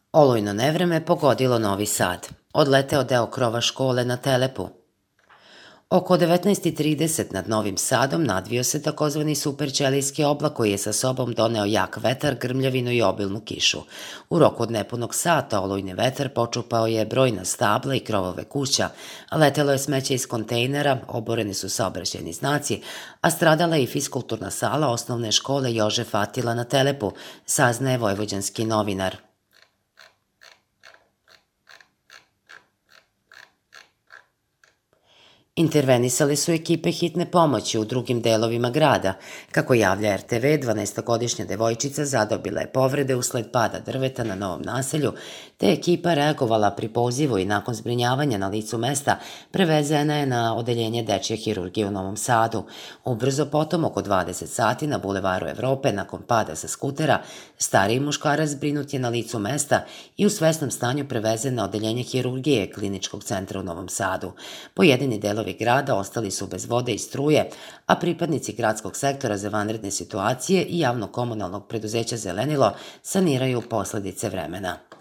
Olujno nevreme pogodilo Novi Sad. Odleteo deo krova škole na Telepu. Oko 19:30 nad Novim Sadom nadvio se takozvani superćelijski oblak koji je sa sobom doneo jak vetar, grmljavinu i obilnu kišu. U roku od nepunog sata olujni vetar počupao je brojna stabla i krovove kuća, letelo je smeće iz kontejnera, oboreni su saobraćajni znaci, a stradala je i fiskulturna sala osnovne škole Jožef Atila na Telepu, saznaje vojvođanski novinar. Intervenisale su ekipe hitne pomoći u drugim delovima grada. Kako javlja RTV, 12-godišnja devojčica zadobila je povrede usled pada drveta na novom naselju, te ekipa reagovala pri pozivu i nakon zbrinjavanja na licu mesta prevezena je na odeljenje dečje hirurgije u Novom Sadu. Ubrzo potom, oko 20 sati, na bulevaru Evrope, nakon pada sa skutera, stariji muškarac zbrinut je na licu mesta i u svesnom stanju prevezen na odeljenje hirurgije Kliničkog centra u Novom Sadu. Pojedini delovi grada ostali su bez vode i struje, a pripadnici gradskog sektora za vanredne situacije i javno-komunalnog preduzeća Zelenilo saniraju posledice vremena.